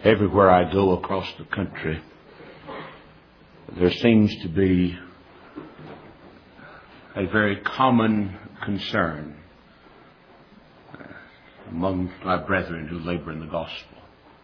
Everywhere I go across the country, there seems to be a very common concern among my brethren who labor in the gospel.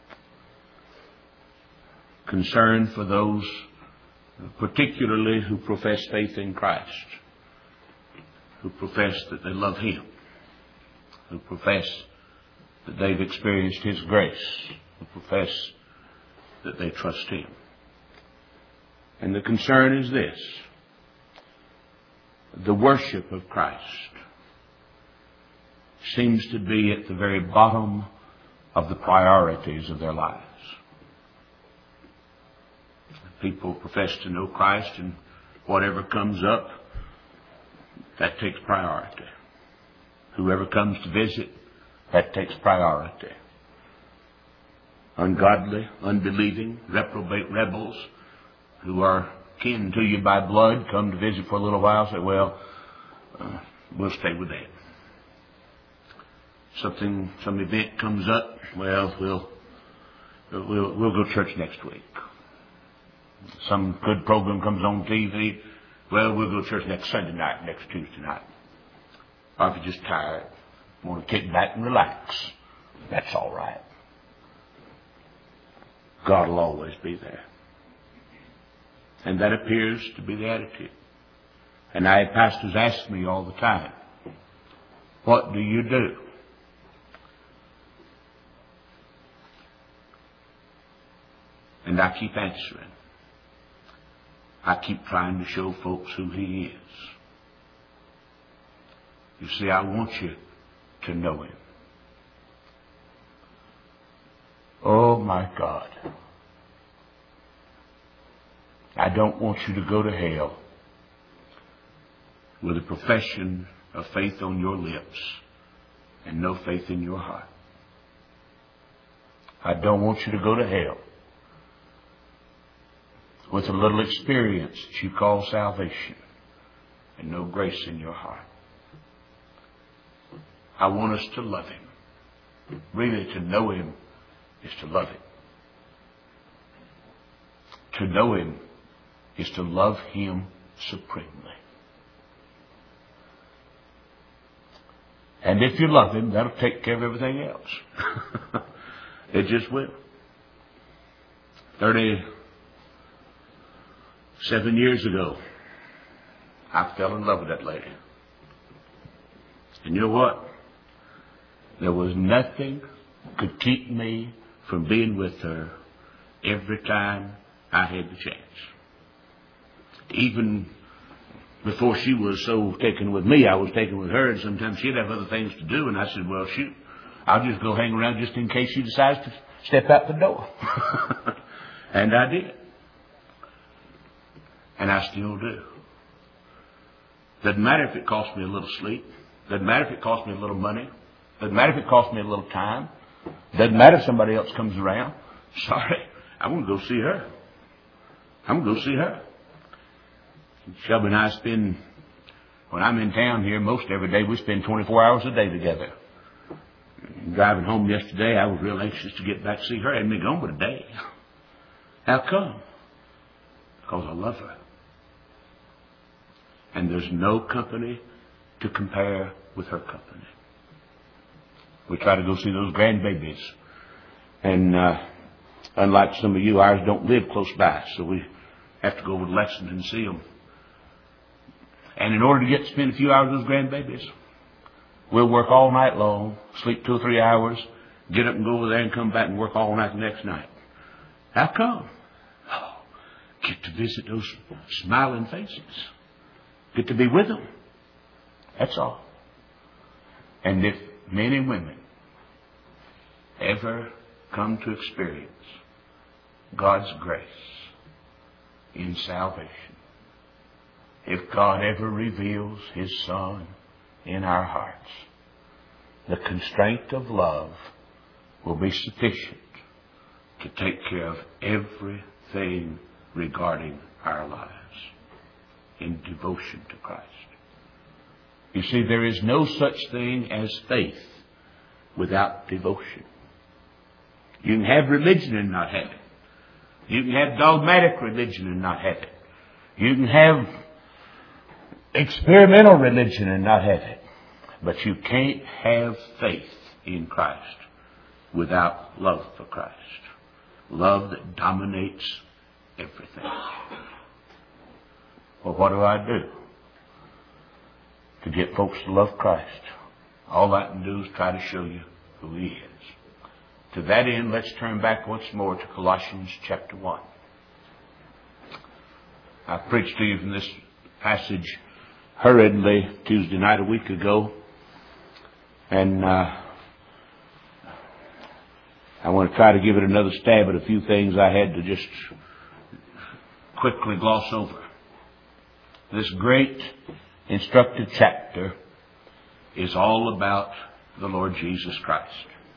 Concern for those particularly who profess faith in Christ, who profess that they love Him, who profess that they've experienced His grace, who profess that they trust Him. And the concern is this: the worship of Christ seems to be at the very bottom of the priorities of their lives. People profess to know Christ, and whatever comes up, that takes priority. Whoever comes to visit, that takes priority. Ungodly, unbelieving, reprobate rebels who are kin to you by blood come to visit for a little while, say, well, we'll stay with them. Some event comes up, well, we'll go to church next week. Some good program comes on TV, well, we'll go to church next Sunday night, next Tuesday night. Or if you're just tired, want to kick back and relax, that's all right. God will always be there. And that appears to be the attitude. And I have pastors ask me all the time, what do you do? And I keep answering. I keep trying to show folks who He is. You see, I want you to know Him. Oh my God. I don't want you to go to hell with a profession of faith on your lips and no faith in your heart. I don't want you to go to hell with a little experience that you call salvation and no grace in your heart. I want us to love Him. Really, to know Him is to love Him. To know Him is to love Him supremely. And if you love Him, that'll take care of everything else. It just will. 37 years ago, I fell in love with that lady. And you know what? There was nothing could keep me from being with her every time I had the chance. Even before she was so taken with me, I was taken with her, and sometimes she'd have other things to do, and I said, well, shoot, I'll just go hang around just in case she decides to step out the door. And I did. And I still do. Doesn't matter if it costs me a little sleep. Doesn't matter if it costs me a little money. Doesn't matter if it costs me a little time. Doesn't matter if somebody else comes around. Sorry, I'm going to go see her. I'm going to go see her. Shelby and I spend, when I'm in town here, most every day, we spend 24 hours a day together. Driving home yesterday, I was real anxious to get back to see her. I hadn't been gone but a day. How come? Because I love her. And there's no company to compare with her company. We try to go see those grandbabies. And unlike some of you, ours don't live close by, so we have to go over to Lexington and see them. And in order to get to spend a few hours with those grandbabies, we'll work all night long, sleep 2 or 3 hours, get up and go over there and come back and work all night the next night. How come? Oh, get to visit those smiling faces. Get to be with them. That's all. And if men and women ever come to experience God's grace in salvation, if God ever reveals His Son in our hearts, the constraint of love will be sufficient to take care of everything regarding our lives in devotion to Christ. You see, there is no such thing as faith without devotion. You can have religion and not have it. You can have dogmatic religion and not have it. You can have experimental religion and not have it. But you can't have faith in Christ without love for Christ. Love that dominates everything. Well, what do I do to get folks to love Christ? All I can do is try to show you who He is. To that end, let's turn back once more to Colossians chapter 1. I preached to you from this passage hurriedly Tuesday night a week ago. And I want to try to give it another stab at a few things I had to just quickly gloss over. This great instructive chapter is all about the Lord Jesus Christ.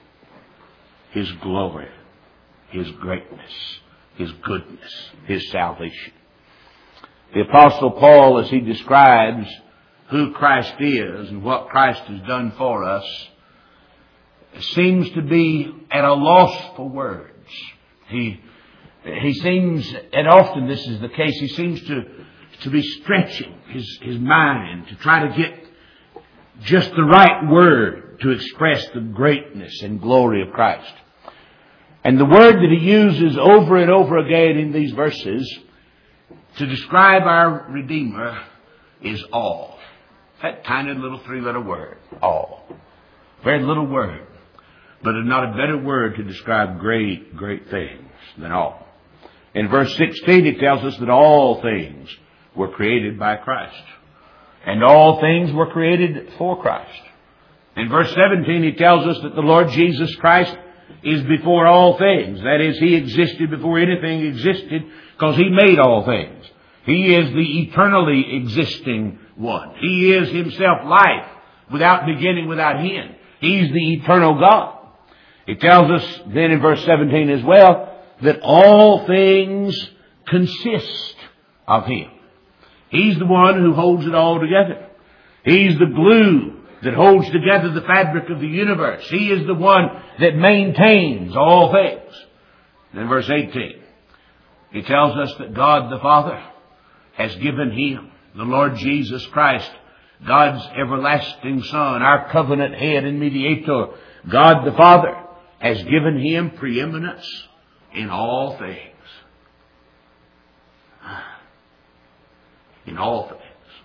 His glory, His greatness, His goodness, His salvation. The Apostle Paul, as he describes who Christ is and what Christ has done for us, seems to be at a loss for words. He seems, and often this is the case, he seems to be stretching his mind to try to get just the right word to express the greatness and glory of Christ. And the word that he uses over and over again in these verses to describe our Redeemer is all. That tiny little three-letter word, all. Very little word, but not a better word to describe great, great things than all. In verse 16, it tells us that all things were created by Christ, and all things were created for Christ. In verse 17, he tells us that the Lord Jesus Christ is before all things. That is, He existed before anything existed because He made all things. He is the eternally existing one. He is Himself life without beginning, without end. He's the eternal God. It tells us then in verse 17 as well that all things consist of Him. He's the one who holds it all together. He's the glue that holds together the fabric of the universe. He is the one that maintains all things. And in verse 18, He tells us that God the Father has given Him, the Lord Jesus Christ, God's everlasting Son, our covenant head and mediator. God the Father has given Him preeminence in all things. In all things.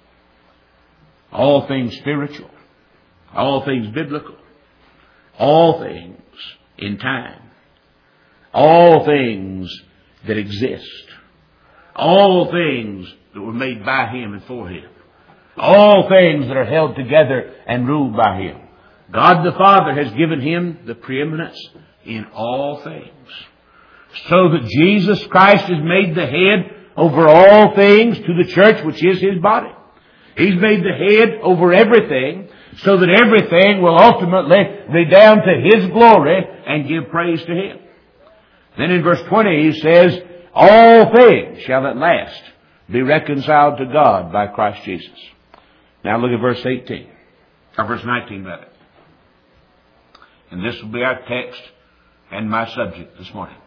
All things spiritual. All things biblical. All things in time. All things that exist. All things that were made by Him and for Him. All things that are held together and ruled by Him. God the Father has given Him the preeminence in all things. So that Jesus Christ is made the head over all things to the church, which is His body. He's made the head over everything so that everything will ultimately redound to His glory and give praise to Him. Then in verse 20 he says, all things shall at last be reconciled to God by Christ Jesus. Now look at verse 18, or verse 19 rather. And this will be our text and my subject this morning.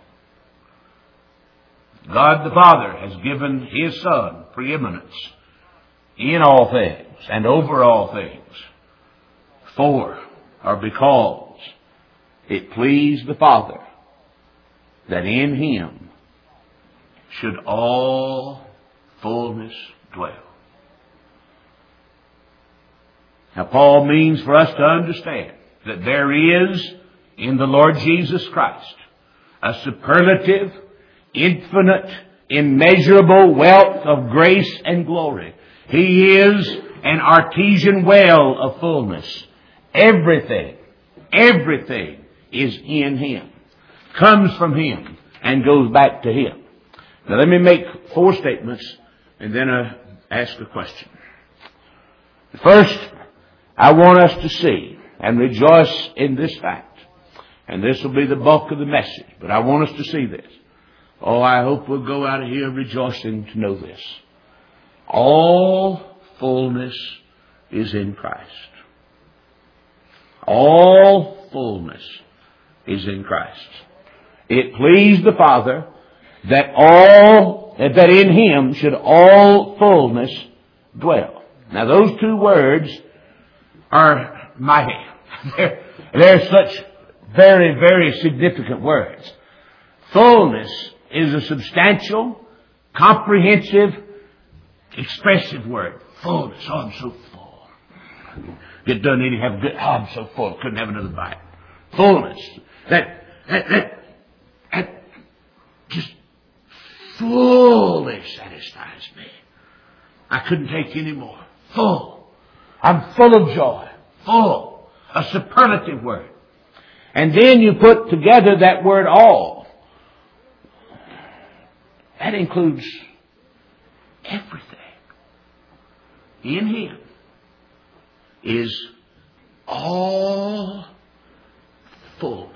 God the Father has given His Son preeminence in all things and over all things. For, or because, it pleased the Father that in Him should all fullness dwell. Now Paul means for us to understand that there is in the Lord Jesus Christ a superlative, infinite, immeasurable wealth of grace and glory. He is an artesian well of fullness. Everything is in Him, comes from Him, and goes back to Him. Now let me make 4 statements and then ask a question. First, I want us to see and rejoice in this fact. And this will be the bulk of the message, but I want us to see this. Oh, I hope we'll go out of here rejoicing to know this. All fullness is in Christ. All fullness is in Christ. It pleased the Father that in Him should all fullness dwell. Now those two words are mighty. They're such very, very significant words. Fullness is a substantial, comprehensive, expressive word. Fullness. Oh, I'm so full. Get done eating, have a good, oh, I'm so full. Couldn't have another bite. Fullness. That just fully satisfies me. I couldn't take any more. Full. I'm full of joy. Full. A superlative word. And then you put together that word all. That includes everything. In Him is all fullness.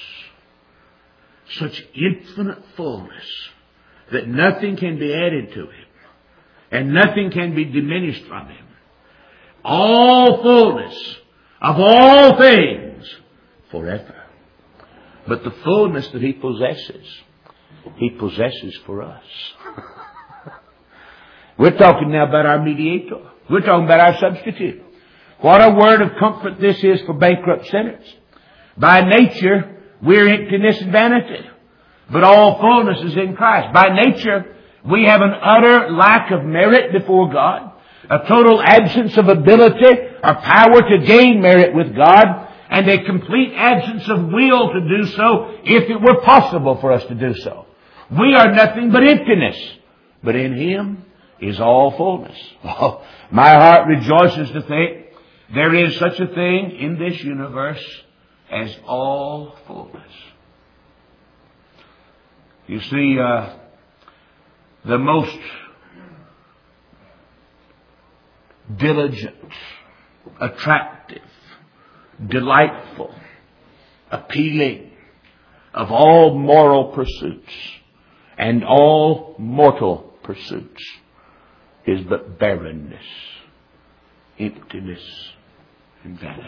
Such infinite fullness that nothing can be added to Him and nothing can be diminished from Him. All fullness of all things forever. But the fullness that He possesses for us. We're talking now about our mediator. We're talking about our substitute. What a word of comfort this is for bankrupt sinners. By nature, we're emptiness and vanity. But all fullness is in Christ. By nature, we have an utter lack of merit before God, a total absence of ability or power to gain merit with God, and a complete absence of will to do so if it were possible for us to do so. We are nothing but emptiness. But in Him is all fullness. Oh, my heart rejoices to think there is such a thing in this universe as all fullness. You see, the most diligent, attractive, delightful, appealing of all moral pursuits and all mortal pursuits is but barrenness, emptiness, and vanity.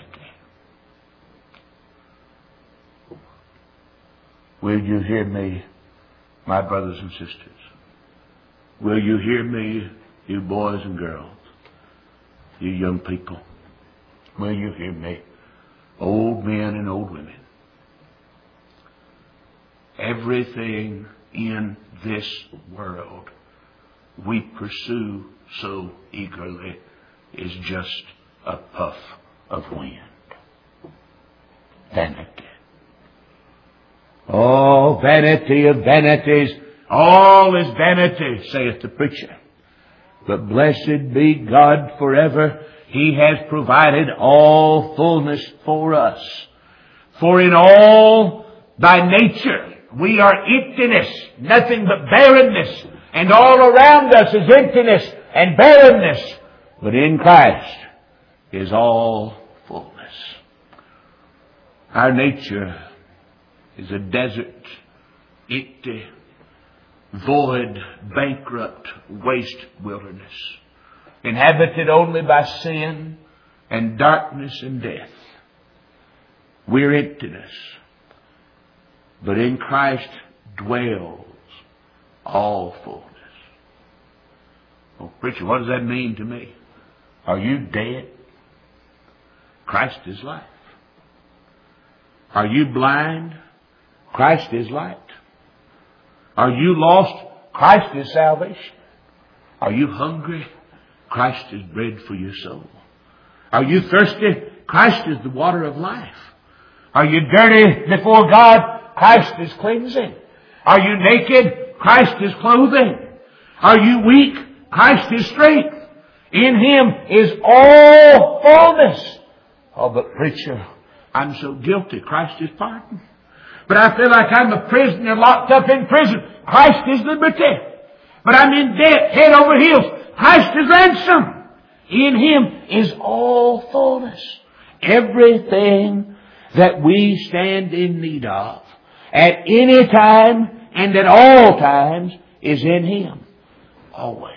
Will you hear me, my brothers and sisters? Will you hear me, you boys and girls, you young people? Will you hear me, old men and old women? Everything in this world we pursue so eagerly is just a puff of wind. Vanity. Oh, vanity of vanities. All is vanity, saith the preacher. But blessed be God forever. He has provided all fullness for us. For in all, by nature, we are emptiness, nothing but barrenness. And all around us is emptiness and barrenness. But in Christ is all fullness. Our nature is a desert, empty, void, bankrupt, waste wilderness, inhabited only by sin and darkness and death. We're emptiness. But in Christ dwells all fullness. Oh, preacher, what does that mean to me? Are you dead? Christ is life. Are you blind? Christ is light. Are you lost? Christ is salvation. Are you hungry? Christ is bread for your soul. Are you thirsty? Christ is the water of life. Are you dirty before God? Christ is cleansing. Are you naked? Christ is clothing. Are you weak? Christ is strength. In Him is all fullness. Oh, but preacher, I'm so guilty. Christ is pardon. But I feel like I'm a prisoner locked up in prison. Christ is liberty. But I'm in debt, head over heels. Christ is ransom. In Him is all fullness. Everything that we stand in need of at any time and at all times is in Him. Always.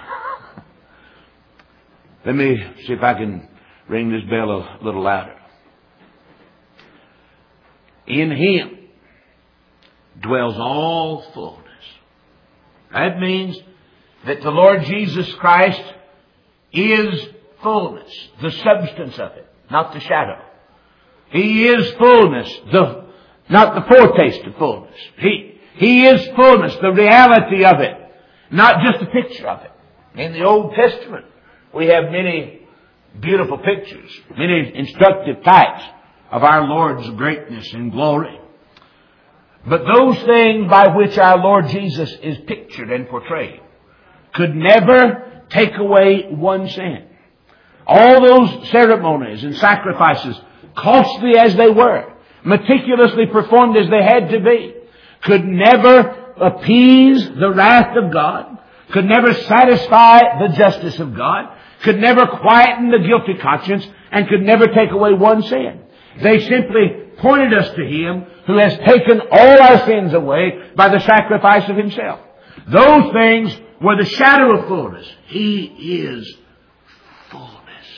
Let me see if I can ring this bell a little louder. In Him dwells all fullness. That means that the Lord Jesus Christ is fullness, the substance of it, not the shadow. He is fullness, not the foretaste of fullness. He is fullness, the reality of it, not just a picture of it. In the Old Testament, we have many beautiful pictures, many instructive types of our Lord's greatness and glory. But those things by which our Lord Jesus is pictured and portrayed could never take away one sin. All those ceremonies and sacrifices, costly as they were, meticulously performed as they had to be, could never appease the wrath of God, could never satisfy the justice of God, could never quieten the guilty conscience, and could never take away one sin. They simply pointed us to Him who has taken all our sins away by the sacrifice of Himself. Those things were the shadow of fullness. He is fullness.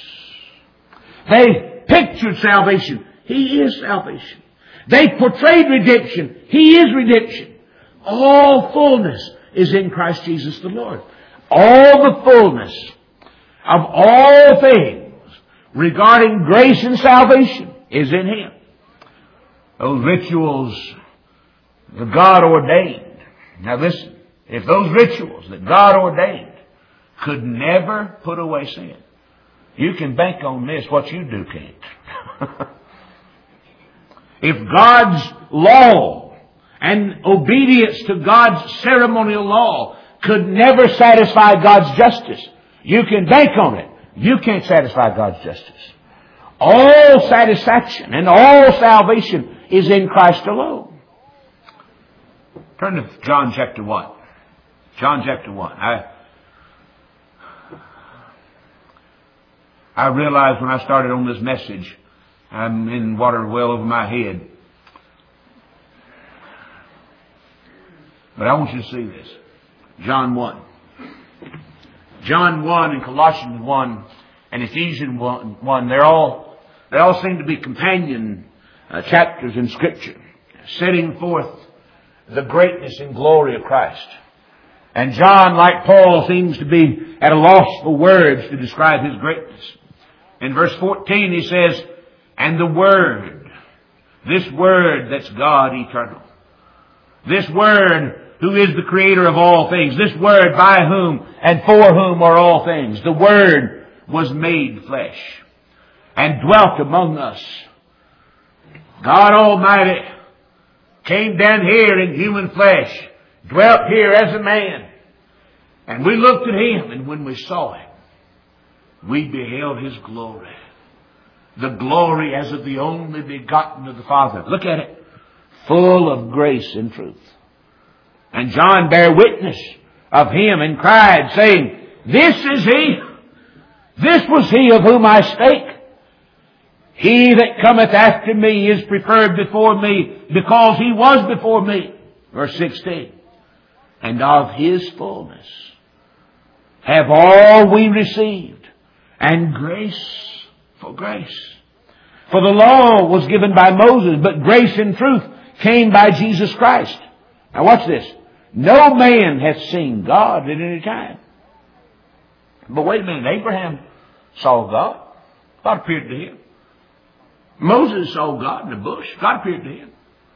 They pictured salvation. He is salvation. They portrayed redemption. He is redemption. All fullness is in Christ Jesus the Lord. All the fullness of all things regarding grace and salvation is in Him. Those rituals that God ordained. Now listen, if those rituals that God ordained could never put away sin, you can bank on this, what you do can't. If God's law and obedience to God's ceremonial law could never satisfy God's justice, you can bank on it. You can't satisfy God's justice. All satisfaction and all salvation is in Christ alone. Turn to John chapter 1. John chapter 1. I realized when I started on this message, I'm in water well over my head. But I want you to see this. John 1. John 1 and Colossians 1 and Ephesians 1, they all seem to be companion chapters in Scripture, setting forth the greatness and glory of Christ. And John, like Paul, seems to be at a loss for words to describe His greatness. In verse 14 he says, and the Word, this Word that's God eternal, this Word who is the creator of all things, this Word by whom and for whom are all things, the Word was made flesh and dwelt among us. God Almighty came down here in human flesh, dwelt here as a man, and we looked at Him, and when we saw Him, we beheld His glory. The glory as of the only begotten of the Father. Look at it. Full of grace and truth. And John bare witness of Him and cried, saying, this is He. This was He of whom I spake. He that cometh after me is preferred before me, because He was before me. Verse 16. And of His fullness have all we received, and grace for grace. For the law was given by Moses, but grace and truth came by Jesus Christ. Now watch this. No man hath seen God at any time. But wait a minute, Abraham saw God. God appeared to him. Moses saw God in the bush. God appeared to him.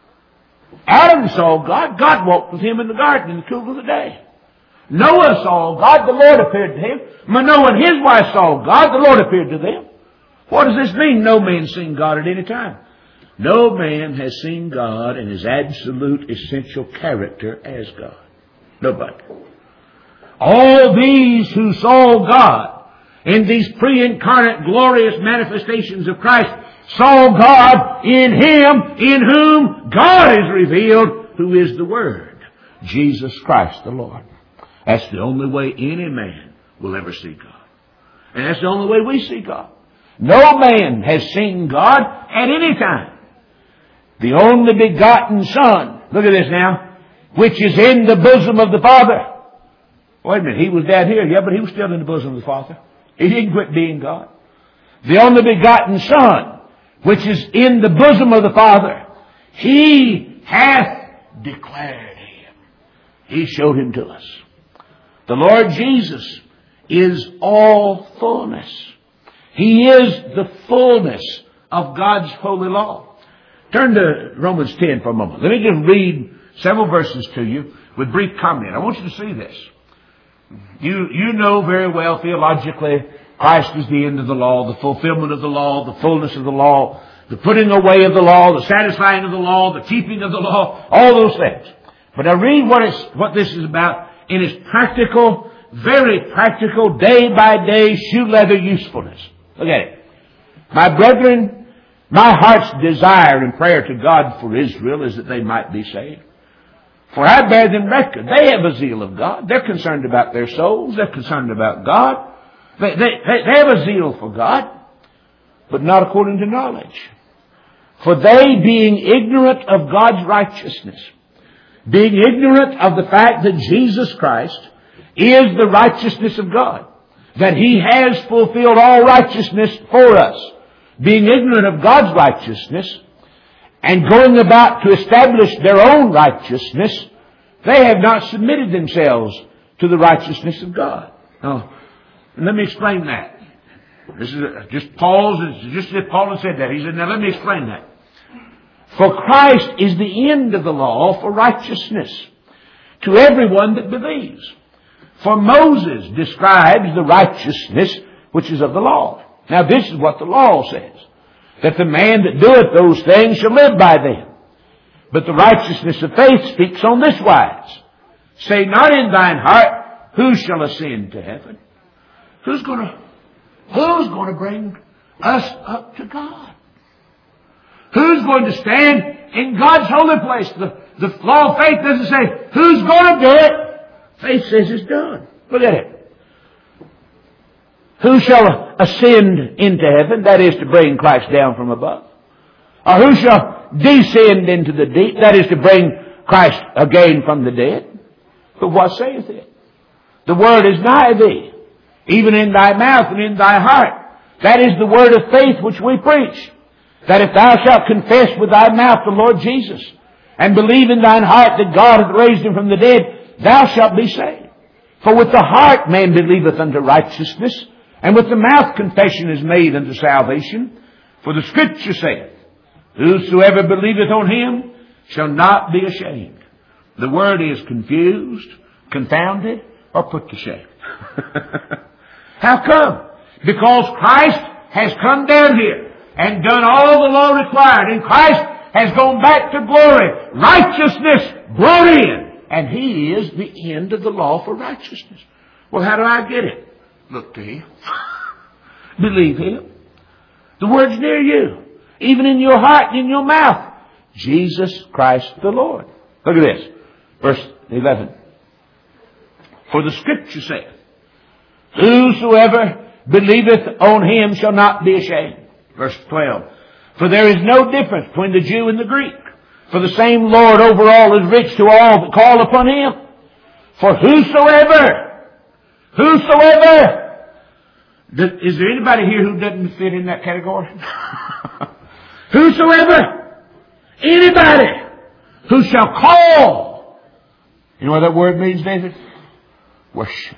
Adam saw God. God walked with him in the garden in the cool of the day. Noah saw God. The Lord appeared to him. Manoah and his wife saw God. The Lord appeared to them. What does this mean? No man seen God at any time. No man has seen God in His absolute essential character as God. Nobody. All these who saw God in these pre-incarnate glorious manifestations of Christ saw God in Him in whom God is revealed, who is the Word, Jesus Christ the Lord. That's the only way any man will ever see God. And that's the only way we see God. No man has seen God at any time. The only begotten Son, look at this now, which is in the bosom of the Father. Wait a minute, He was down here, yeah, but He was still in the bosom of the Father. He didn't quit being God. The only begotten Son, which is in the bosom of the Father, He hath declared Him. He showed Him to us. The Lord Jesus is all fullness. He is the fullness of God's holy law. Turn to Romans 10 for a moment. Let me just read several verses to you with brief comment. I want you to see this. You know very well theologically Christ is the end of the law, the fulfillment of the law, the fullness of the law, the putting away of the law, the satisfying of the law, the keeping of the law, all those things. But I read what this is about in its practical, very practical, day-by-day shoe leather usefulness. Look at it. My brethren, my heart's desire and prayer to God for Israel is that they might be saved. For I bear them record. They have a zeal of God. They're concerned about their souls. They're concerned about God. They have a zeal for God, but not according to knowledge. For they, being ignorant of God's righteousness, being ignorant of the fact that Jesus Christ is the righteousness of God, that He has fulfilled all righteousness for us, being ignorant of God's righteousness, and going about to establish their own righteousness, they have not submitted themselves to the righteousness of God. Now, let me explain that. This is just Paul's, just as Paul had said that. He said, now let me explain that. For Christ is the end of the law for righteousness to everyone that believes. For Moses describes the righteousness which is of the law. Now this is what the law says, that the man that doeth those things shall live by them. But the righteousness of faith speaks on this wise. Say not in thine heart, who shall ascend to heaven? Who's going to bring us up to God? Who's going to stand in God's holy place? The law of faith doesn't say, who's going to do it? Faith says it's done. Look at it. Who shall ascend into heaven? That is to bring Christ down from above. Or who shall descend into the deep? That is to bring Christ again from the dead. But what saith it? The word is nigh thee, even in thy mouth and in thy heart. That is the word of faith which we preach. That if thou shalt confess with thy mouth the Lord Jesus, and believe in thine heart that God hath raised Him from the dead, thou shalt be saved. For with the heart man believeth unto righteousness, and with the mouth confession is made unto salvation. For the Scripture saith, whosoever believeth on Him shall not be ashamed. The word is confused, confounded, or put to shame. How come? Because Christ has come down here and done all the law required, and Christ has gone back to glory. Righteousness brought in. And He is the end of the law for righteousness. Well, how do I get it? Look to Him. Believe Him. The word's near you, even in your heart and in your mouth. Jesus Christ the Lord. Look at this. Verse 11. For the Scripture saith, whosoever believeth on Him shall not be ashamed. Verse 12. For there is no difference between the Jew and the Greek. For the same Lord over all is rich to all that call upon Him. For whosoever. Is there anybody here who doesn't fit in that category? Whosoever. Anybody who shall call. You know what that word means, David? Worship.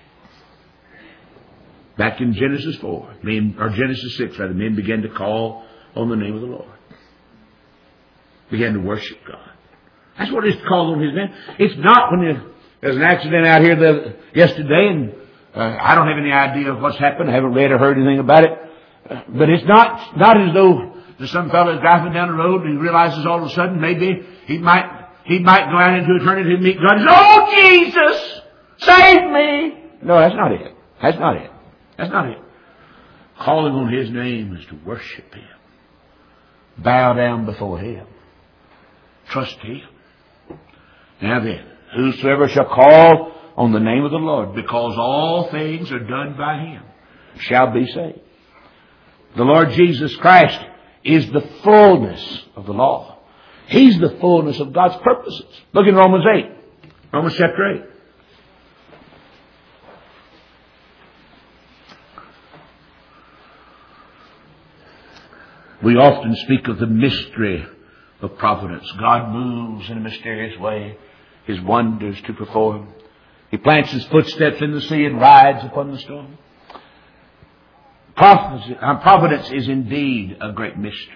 Back in Genesis 4, or Genesis 6 rather, men began to call on the name of the Lord. Began to worship God. That's what it's called on His name. It's not when there's an accident out here yesterday, and I don't have any idea of what's happened. I haven't read or heard anything about it. But it's not as though there's some fellow is driving down the road and he realizes all of a sudden maybe he might go out into eternity and meet God and say, oh, Jesus, save me. No, that's not it. That's not it. That's not it. Calling on His name is to worship Him. Bow down before Him. Trust Him. Now then, whosoever shall call on the name of the Lord, because all things are done by Him, shall be saved. The Lord Jesus Christ is the fullness of the law. He's the fullness of God's purposes. Look in Romans 8. Romans chapter 8. We often speak of the mystery of providence. God moves in a mysterious way, His wonders to perform. He plants His footsteps in the sea and rides upon the storm. Providence is indeed a great mystery.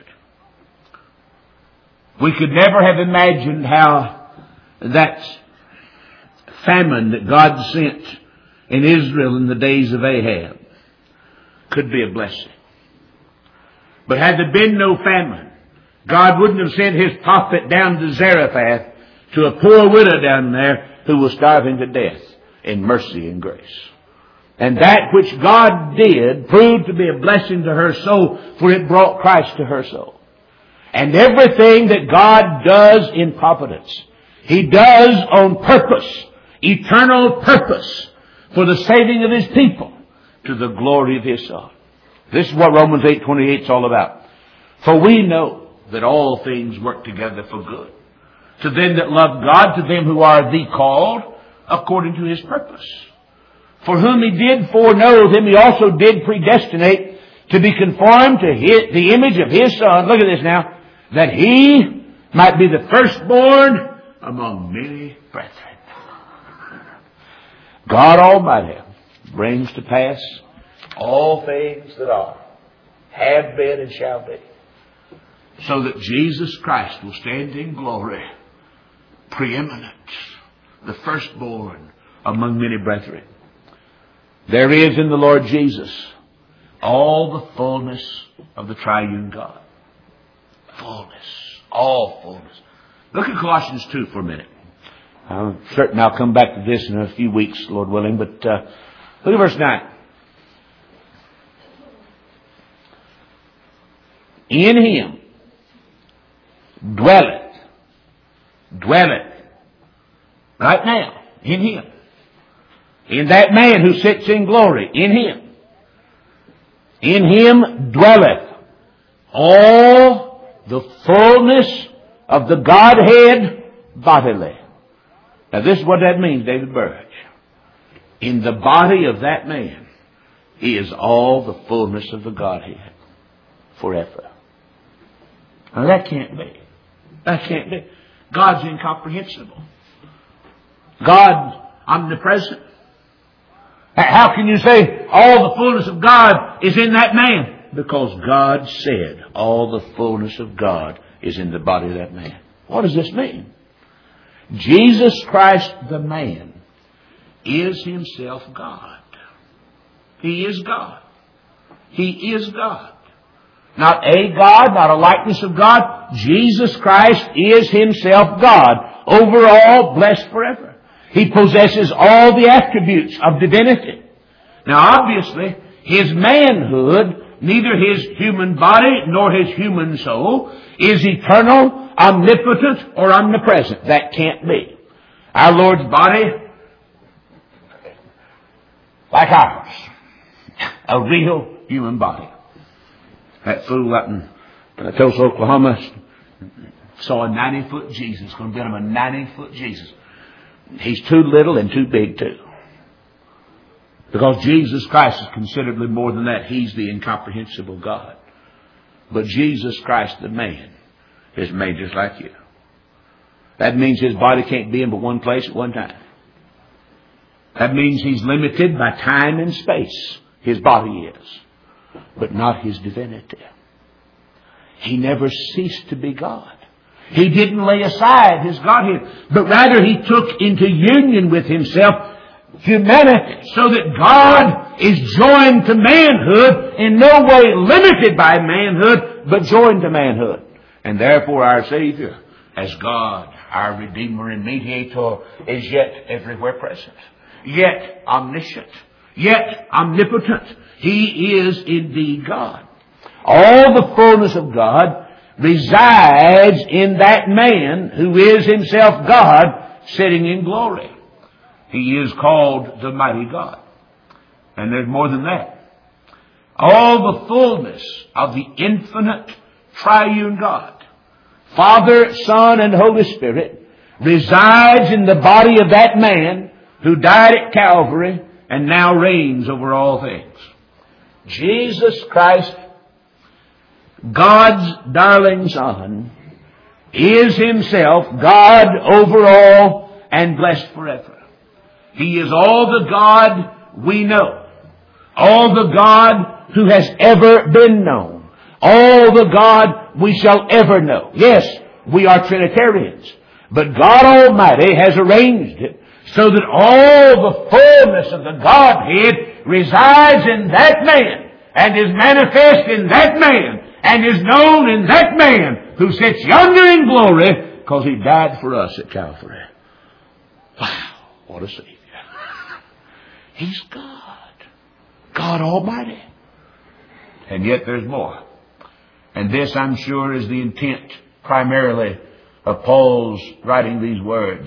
We could never have imagined how that famine that God sent in Israel in the days of Ahab could be a blessing. But had there been no famine, God wouldn't have sent His prophet down to Zarephath to a poor widow down there who was starving to death in mercy and grace. And that which God did proved to be a blessing to her soul, for it brought Christ to her soul. And everything that God does in providence, He does on purpose, eternal purpose, for the saving of His people, to the glory of His Son. This is what Romans 8:28 is all about. For we know that all things work together for good, to them that love God, to them who are the called, according to His purpose. For whom He did foreknow, them He also did predestinate to be conformed to the image of His Son. Look at this now. That He might be the firstborn among many brethren. God Almighty brings to pass all things that are, have been, and shall be, so that Jesus Christ will stand in glory, preeminent, the firstborn among many brethren. There is in the Lord Jesus all the fullness of the triune God. Fullness. All fullness. Look at Colossians 2 for a minute. I'm certain I'll come back to this in a few weeks, Lord willing, but look at verse 9. In Him dwelleth, right now, in Him. In that man who sits in glory, in Him. In Him dwelleth all the fullness of the Godhead bodily. Now this is what that means, David Burridge. In the body of that man is all the fullness of the Godhead forever. Now that can't be. That can't be. God's incomprehensible. God's omnipresent. How can you say all the fullness of God is in that man? Because God said all the fullness of God is in the body of that man. What does this mean? Jesus Christ the man is Himself God. He is God. He is God. Not a God, not a likeness of God. Jesus Christ is Himself God. Over all, blessed forever. He possesses all the attributes of divinity. Now obviously, His manhood, neither His human body nor His human soul, is eternal, omnipotent, or omnipresent. That can't be. Our Lord's body, like ours, a real human body. That fool out in Tulsa, Oklahoma, saw a 90-foot Jesus. Going to build him a 90-foot Jesus. He's too little and too big too. Because Jesus Christ is considerably more than that. He's the incomprehensible God. But Jesus Christ, the man, is made just like you. That means His body can't be in but one place at one time. That means He's limited by time and space. His body is. But not His divinity. He never ceased to be God. He didn't lay aside His Godhead, but rather He took into union with Himself humanity, so that God is joined to manhood, in no way limited by manhood, but joined to manhood. And therefore our Savior, as God, our Redeemer and Mediator, is yet everywhere present, yet omniscient, yet omnipotent. He is indeed God. All the fullness of God resides in that man who is Himself God, sitting in glory. He is called the mighty God. And there's more than that. All the fullness of the infinite triune God, Father, Son, and Holy Spirit, resides in the body of that man who died at Calvary and now reigns over all things. Jesus Christ, God's darling Son, is Himself God over all and blessed forever. He is all the God we know. All the God who has ever been known. All the God we shall ever know. Yes, we are Trinitarians. But God Almighty has arranged it so that all the fullness of the Godhead resides in that man and is manifest in that man and is known in that man who sits yonder in glory because He died for us at Calvary. Wow, what a Savior. He's God. God Almighty. And yet there's more. And this, I'm sure, is the intent primarily of Paul's writing these words.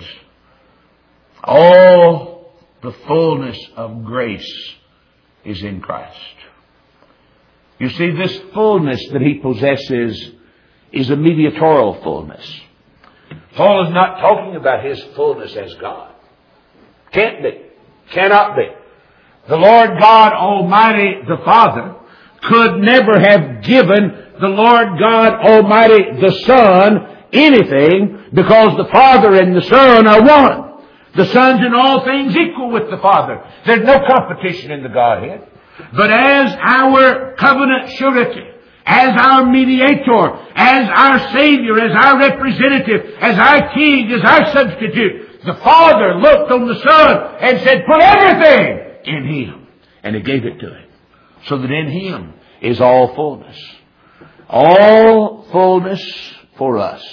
All the fullness of grace is in Christ. You see, this fullness that He possesses is a mediatorial fullness. Paul is not talking about His fullness as God. Can't be. Cannot be. The Lord God Almighty, the Father, could never have given the Lord God Almighty, the Son, anything, because the Father and the Son are one. The Son's in all things equal with the Father. There's no competition in the Godhead. But as our covenant surety, as our mediator, as our Savior, as our representative, as our King, as our substitute, the Father looked on the Son and said, put everything in Him. And He gave it to Him. So that in Him is all fullness. All fullness for us.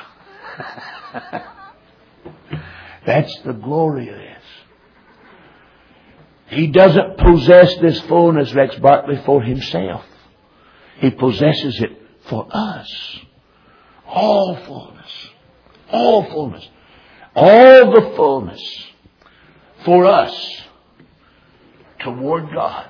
That's the glory of this. He doesn't possess this fullness, Rex Barkley, for Himself. He possesses it for us. All fullness. All fullness. All the fullness for us toward God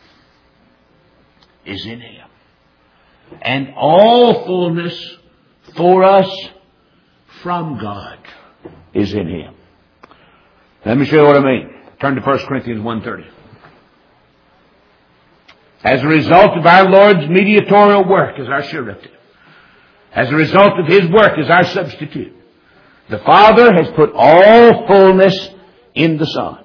is in Him. And all fullness for us from God is in Him. Let me show you what I mean. Turn to 1 Corinthians 1:30. As a result of our Lord's mediatorial work as our surety, as a result of His work as our substitute, the Father has put all fullness in the Son.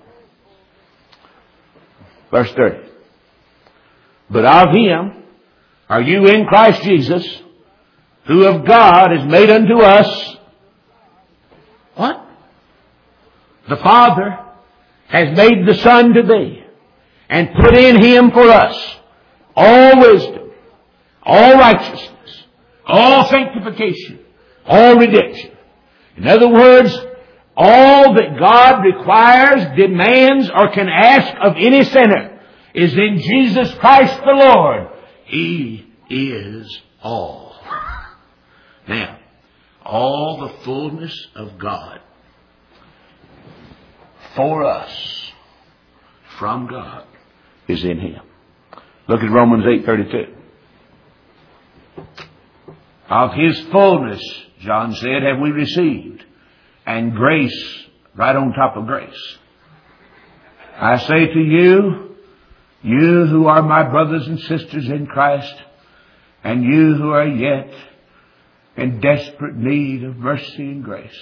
Verse 30. But of Him are you in Christ Jesus, who of God is made unto us. What? The Father has made the Son to be and put in Him for us all wisdom, all righteousness, all sanctification, all redemption. In other words, all that God requires, demands, or can ask of any sinner is in Jesus Christ the Lord. He is all. Now, all the fullness of God for us from God is in Him. Look at Romans 8:32. Of His fullness, John said, have we received, and grace right on top of grace. I say to you, you who are my brothers and sisters in Christ, and you who are yet in desperate need of mercy and grace,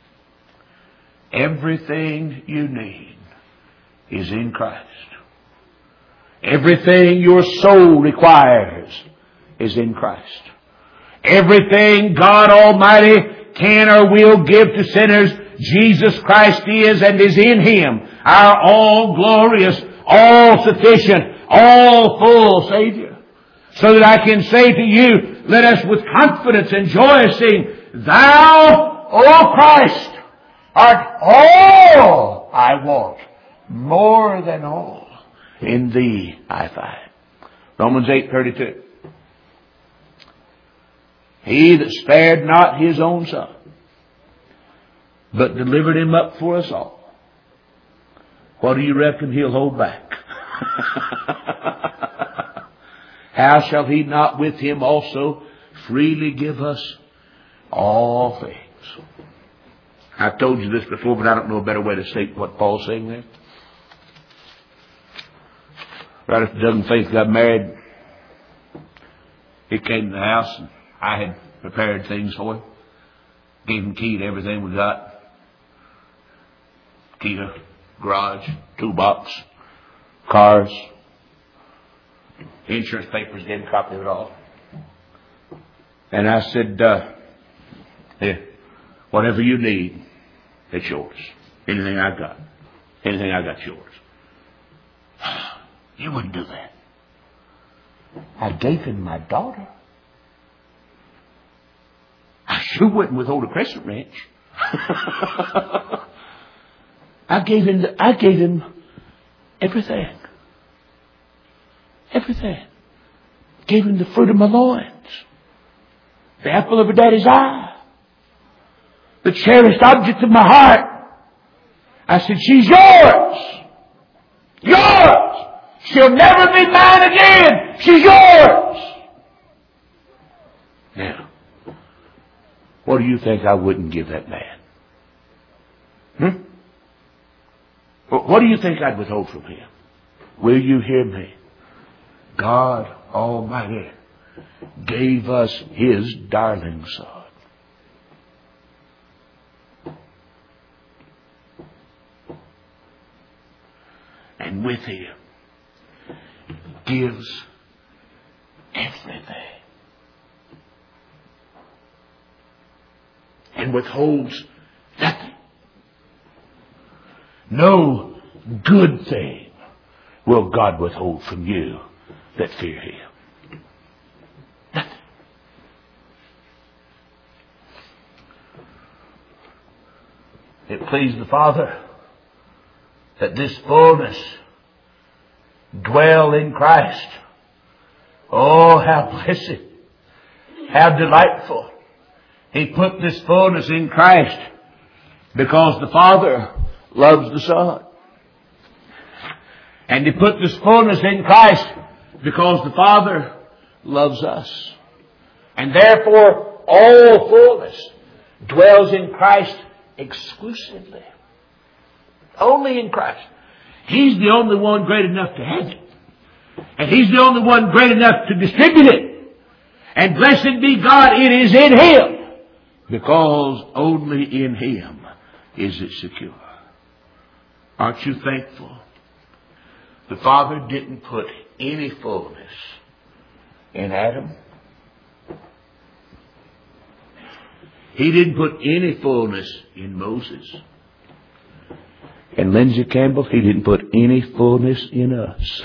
everything you need is in Christ. Everything your soul requires is in Christ. Everything God Almighty can or will give to sinners, Jesus Christ is and is in Him, our all glorious, all sufficient, all full Savior. So that I can say to you, let us with confidence and joy sing, Thou, O Christ, art all I want, more than all. In Thee I find. Romans 8:32. He that spared not His own Son, but delivered Him up for us all, what do you reckon He'll hold back? How shall He not with Him also freely give us all things? I've told you this before, but I don't know a better way to state what Paul's saying there. Right after Doug and Faith got married, he came to the house and I had prepared things for him. Gave him key to everything we got. Key to garage, toolbox, cars, insurance papers, gave him a copy of it all. And I said, here, whatever you need, it's yours. Anything I got yours. You wouldn't do that. I gave him my daughter. I sure wouldn't withhold a Crescent Ranch. I gave him everything. Everything. Gave him the fruit of my loins. The apple of her daddy's eye. The cherished object of my heart. I said, she's yours. Yours. She'll never be mine again. She's yours. Now, what do you think I wouldn't give that man? What do you think I'd withhold from him? Will you hear me? God Almighty gave us His darling Son. And with Him gives everything. And withholds nothing. No good thing will God withhold from you that fear Him. Nothing. It pleased the Father that this fullness dwell in Christ. Oh, how blessed, how delightful. He put this fullness in Christ because the Father loves the Son. And He put this fullness in Christ because the Father loves us. And therefore, all fullness dwells in Christ exclusively. Only in Christ. He's the only one great enough to have it. And He's the only one great enough to distribute it. And blessed be God, it is in Him. Because only in Him is it secure. Aren't you thankful? The Father didn't put any fullness in Adam. He didn't put any fullness in Moses. And Lindsay Campbell, He didn't put any fullness in us.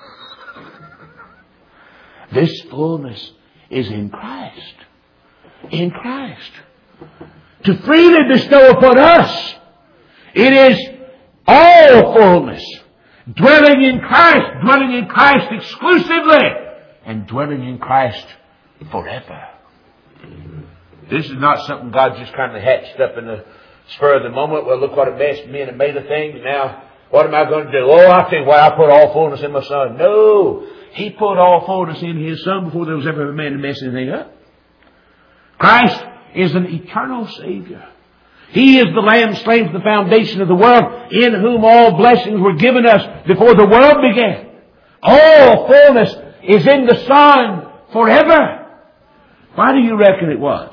This fullness is in Christ. In Christ. To freely bestow upon us. It is all fullness. Dwelling in Christ exclusively, and dwelling in Christ forever. This is not something God just kind of hatched up in the spur of the moment. Well, look what a mess me and made of things. Now, what am I going to do? Oh, I tell you what, I put all fullness in my Son. No, He put all fullness in His Son before there was ever a man to mess anything up. Christ is an eternal Savior. He is the Lamb slain from the foundation of the world, in whom all blessings were given us before the world began. All fullness is in the Son forever. Why do you reckon it was?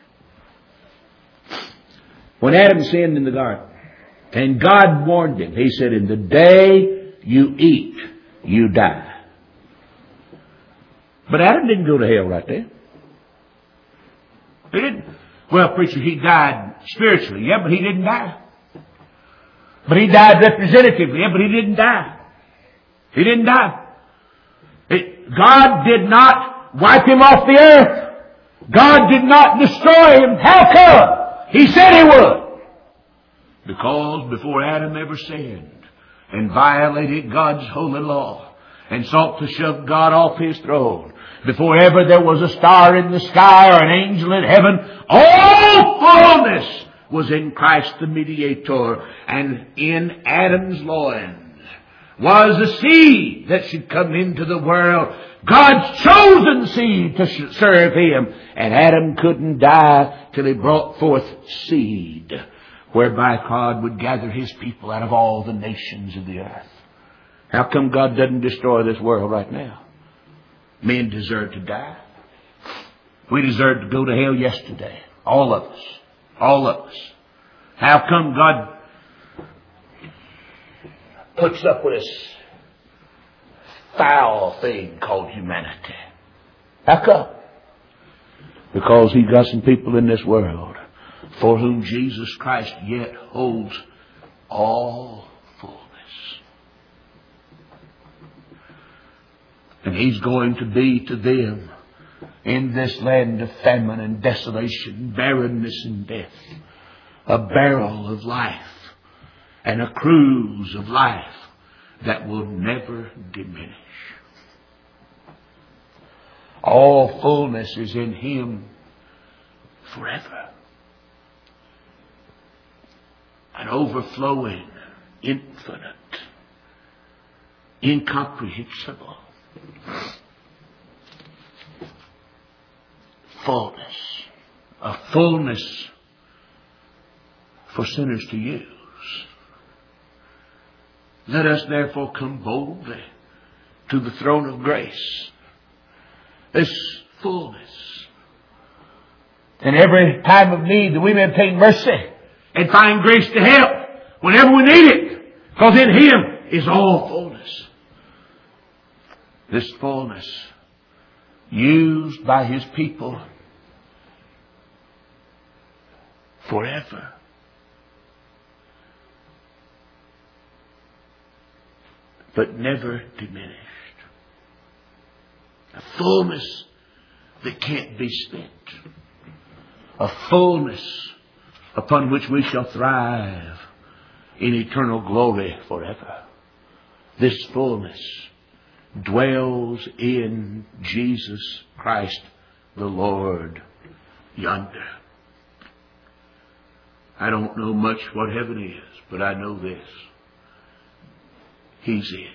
When Adam sinned in the garden, and God warned him, He said, in the day you eat, you die. But Adam didn't go to hell right there. He didn't. Well, preacher, he died spiritually. Yeah, but he didn't die. But he died representatively. Yeah, but he didn't die. He didn't die. God did not wipe him off the earth. God did not destroy him. How come? He said He would. Because before Adam ever sinned and violated God's holy law and sought to shove God off His throne, before ever there was a star in the sky or an angel in heaven, all fullness was in Christ the mediator. And in Adam's loins was a seed that should come into the world. God's chosen seed to serve Him. And Adam couldn't die till he brought forth seed, whereby God would gather His people out of all the nations of the earth. How come God doesn't destroy this world right now? Men deserve to die. We deserve to go to hell yesterday. All of us. All of us. How come God puts up with this foul thing called humanity? How come? Because He's got some people in this world for whom Jesus Christ yet holds all fullness. And He's going to be to them in this land of famine and desolation, barrenness and death, a barrel of life and a cruse of life that will never diminish. All fullness is in Him forever. An overflowing, infinite, incomprehensible fullness. A fullness for sinners to use. Let us therefore come boldly to the throne of grace. This fullness. In every time of need that we may obtain mercy and find grace to help whenever we need it. Because in Him is all fullness. This fullness used by His people forever. But never diminished. A fullness that can't be spent. A fullness upon which we shall thrive in eternal glory forever. This fullness dwells in Jesus Christ the Lord yonder. I don't know much what heaven is, but I know this. He's it.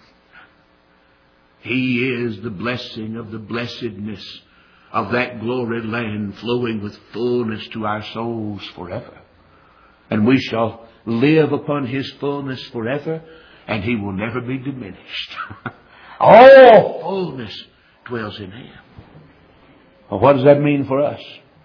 He is the blessing of the blessedness of that glory land, flowing with fullness to our souls forever. And we shall live upon His fullness forever, and He will never be diminished. All fullness dwells in Him. Well, what does that mean for us?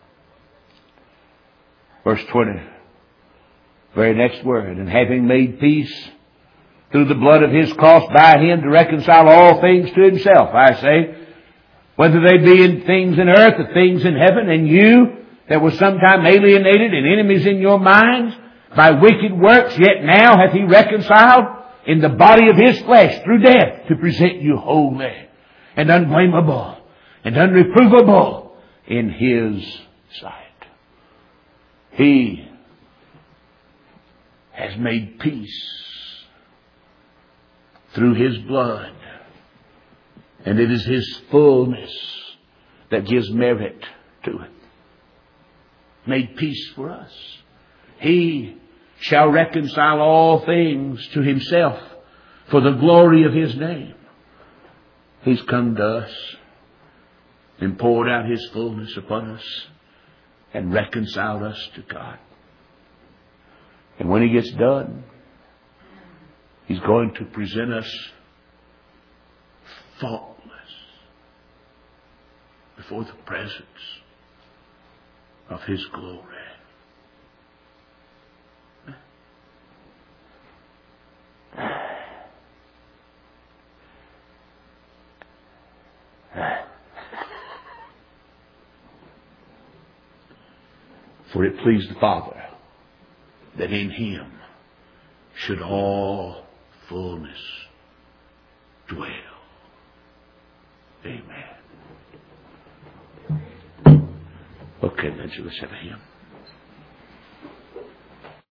Verse 20, very next word. And having made peace through the blood of His cross by Him to reconcile all things to Himself, I say, whether they be in things in earth or things in heaven, and you that were sometime alienated and enemies in your minds by wicked works, yet now hath He reconciled in the body of His flesh through death to present you holy and unblameable and unreprovable in His sight. He has made peace through His blood. And it is His fullness that gives merit to it. Made peace for us. He shall reconcile all things to Himself for the glory of His name. He's come to us and poured out His fullness upon us and reconciled us to God. And when He gets done, He's going to present us faultless before the presence of His glory. For it pleased the Father that in Him should all fullness dwell. Amen. Okay, then, let's have a hymn.